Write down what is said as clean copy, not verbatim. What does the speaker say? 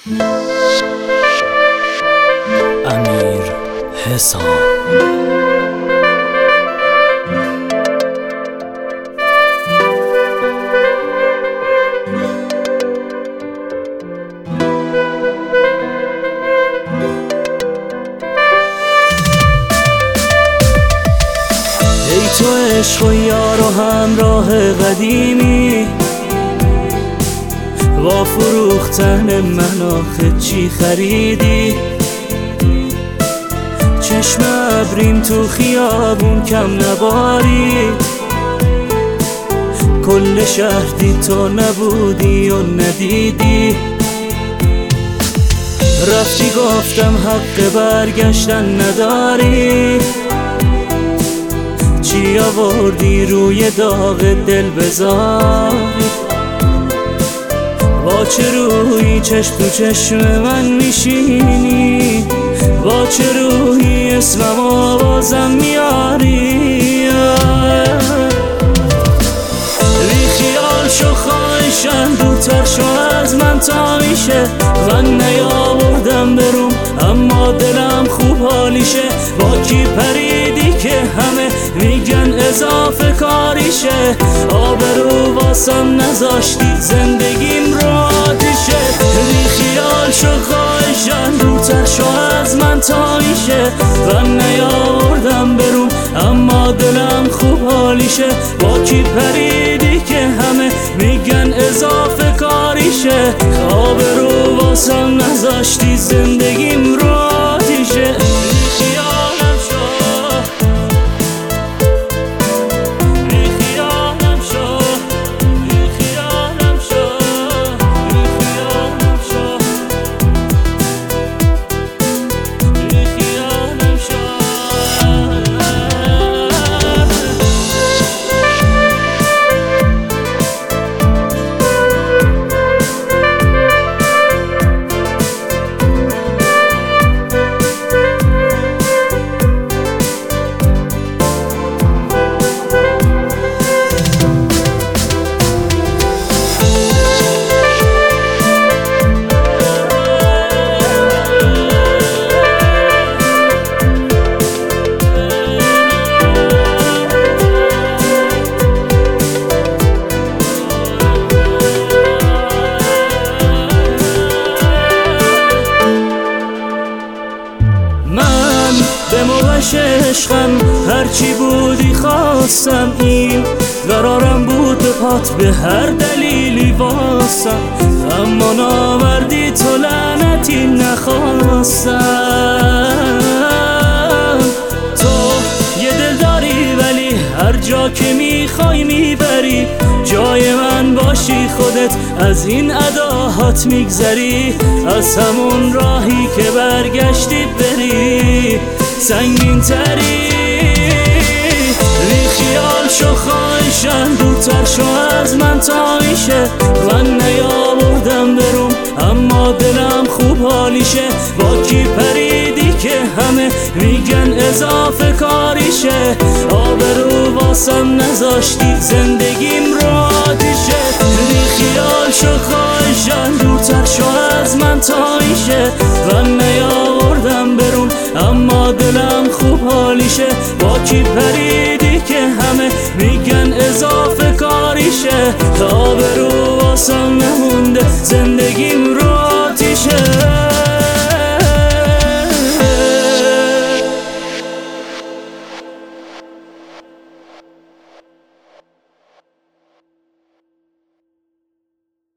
امیر حسام. ای تو عشق و یار و همراه قدیمی، با فروختن من آخه چی خریدی؟ چشم ابریم تو خیابون کم نبارید، کل شهر دید تو نبودی و ندیدی. رفتی گفتم حق برگشتن نداری، چی آوردی روی داغ دل بذاری؟ با چه روی چشم تو چشم من میشینی؟ با چه روی اسمم آوازم میاری؟ بی خیال شو خواهشم، دورتر شو از من تا میشه. من نیاوردم بروم اما دلم خوب حالیشه. با کی پریدی که همه میگن اضافه کاریشه؟ آبرو واسم نذاشتی زندگیم رو آتیشه. بی خیال شو خواهشم، دورتر شو از من تا میشه. من نیاوردم بروم اما دلم خوب حالیشه. با کی پریدی که همه میگن اضافه کاریشه؟ آبرو واسم نذاشتی زندگیم رو آتیشه. خیالم شو، بی خیالم شو، بی خیالم شو، بی خیالم شو، بی خیالم شو. به موقعش عشقم هرچی بودی خواستم، این قرارم بود به پات به هر دلیلی واسم. اما نامردی تو لعنتی نخواستم. تو یه دل داری ولی هر جا که میخوای میبری. جای من باشی خودت از این اداهات میگذری. از همون راهی که برگشتی بری سنگین تری. بی خیال شو خواهشم، دورتر شو از من تا میشه. من نیاوردم بروم اما دلم خوب حالیشه. با کی پریدی که همه میگن اضافه کاریشه؟ آبرو واسم نذاشتی زندگیم رو آتیشه. بی خیال شو خواهشم، دورتر شو از من تا میشه. من نیاوردم بروم اما دلم خوب حالیشه. با کی پریدی که همه میگن اضافه کاریشه؟ آبرو واسم نمونده زندگیم